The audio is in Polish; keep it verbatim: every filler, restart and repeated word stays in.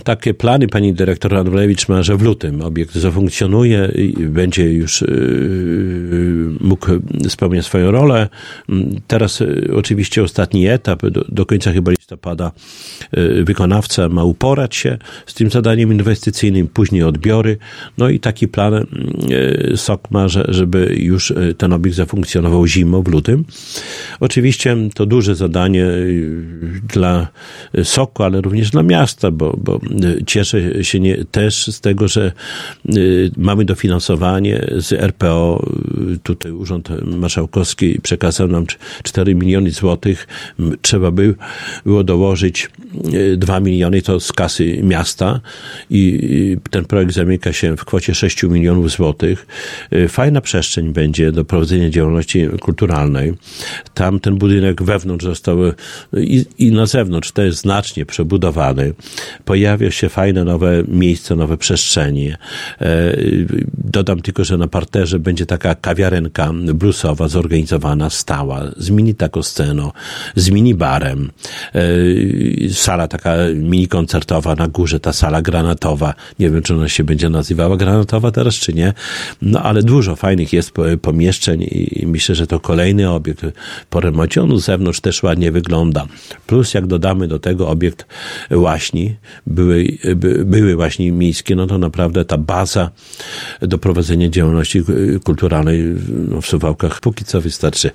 Takie plany pani dyrektor Andrulewicz ma, że w lutym obiekt zafunkcjonuje i będzie już mógł spełniać swoją rolę. Teraz oczywiście ostatni etap, do, do końca chyba listopada wykonawca ma uporać się z tym zadaniem inwestycyjnym, później odbiory. No i taki plan S O K ma, że, żeby już ten obiekt zafunkcjonował zimą w lutym. Oczywiście to duże zadanie dla S O K-u, ale również dla miasta, bo, bo cieszę się nie, też z tego, że y, mamy dofinansowanie z R P O. Tutaj Urząd Marszałkowski przekazał nam cztery miliony złotych. Trzeba by było dołożyć dwa miliony, to z kasy miasta i ten projekt zamyka się w kwocie sześć milionów złotych. Fajna przestrzeń będzie do prowadzenia działalności kulturalnej. Tam ten budynek wewnątrz został i, i na zewnątrz też znacznie przebudowany. Pojawia się fajne nowe miejsce, nowe przestrzenie. Dodam tylko, że na parterze będzie taka kawiarenka bluesowa zorganizowana, stała, z mini takosceną, z mini barem. Sala taka mini koncertowa na górze, ta sala granatowa. Nie wiem, czy ona się będzie nazywała granatowa teraz, czy nie. No ale dużo fajnych jest pomieszczeń i myślę, że to kolejny obiekt po remoncie. On z zewnątrz też ładnie wygląda. Plus jak dodamy do tego obiekt łaśni, były, by, były łaźni miejskie, no to naprawdę ta baza do prowadzenia działalności kulturalnej no, w Suwałkach póki co wystarczy.